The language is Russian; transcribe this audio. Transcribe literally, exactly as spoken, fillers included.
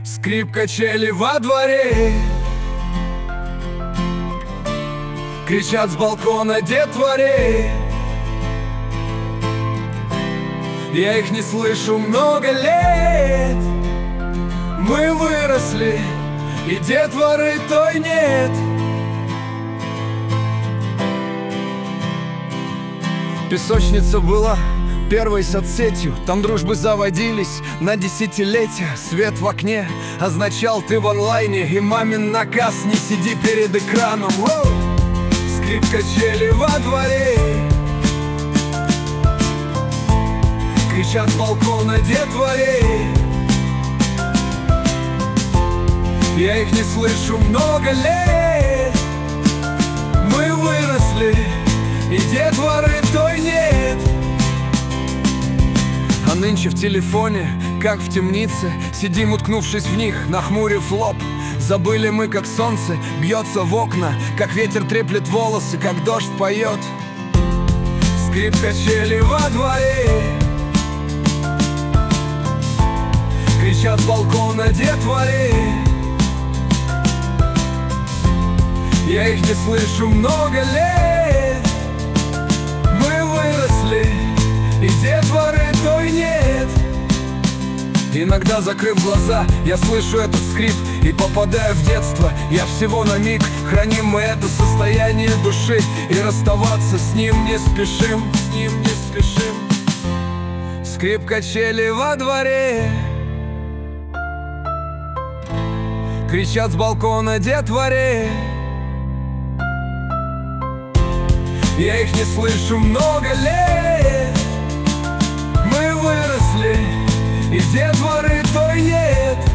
Скрип качели во дворе, кричат с балкона детворе. Я их не слышу много лет. Мы выросли, и детворы той нет. Песочница была первой соцсетью. Там дружбы заводились на десятилетия. Свет в окне означал: ты в онлайне. И мамин наказ: не сиди перед экраном. Воу! Скрип качели во дворе, кричат с балкона детворе. Я их не слышу много лет. Мы выросли, и детворы той нет. А нынче в телефоне, как в темнице, сидим, уткнувшись в них, нахмурив лоб. Забыли мы, как солнце бьется в окна, как ветер треплет волосы, как дождь поет. Скрип качели во дворе, кричат с балкона детворе. Я их не слышу много лет. Мы выросли, и детворы той нет. Иногда, закрыв глаза, я слышу этот скрип и попадаю в детство. Я всего на миг, храним мы это состояние души, и расставаться с ним не спешим, с ним не спешим. Скрип качели во дворе, кричат с балкона детворе. Я их не слышу много лет. Мы выросли, и детворы той нет.